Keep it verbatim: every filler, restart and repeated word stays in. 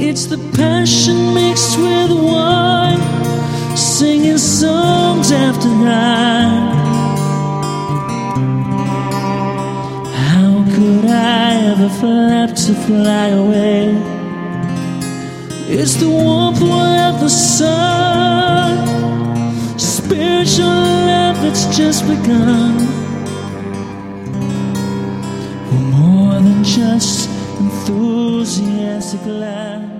It's the passion mixed with wine, singing songs after night. How could I ever flap to fly away? It's the warmth without the sun, spiritual love that's just begun. We're more than just enthusiastic love.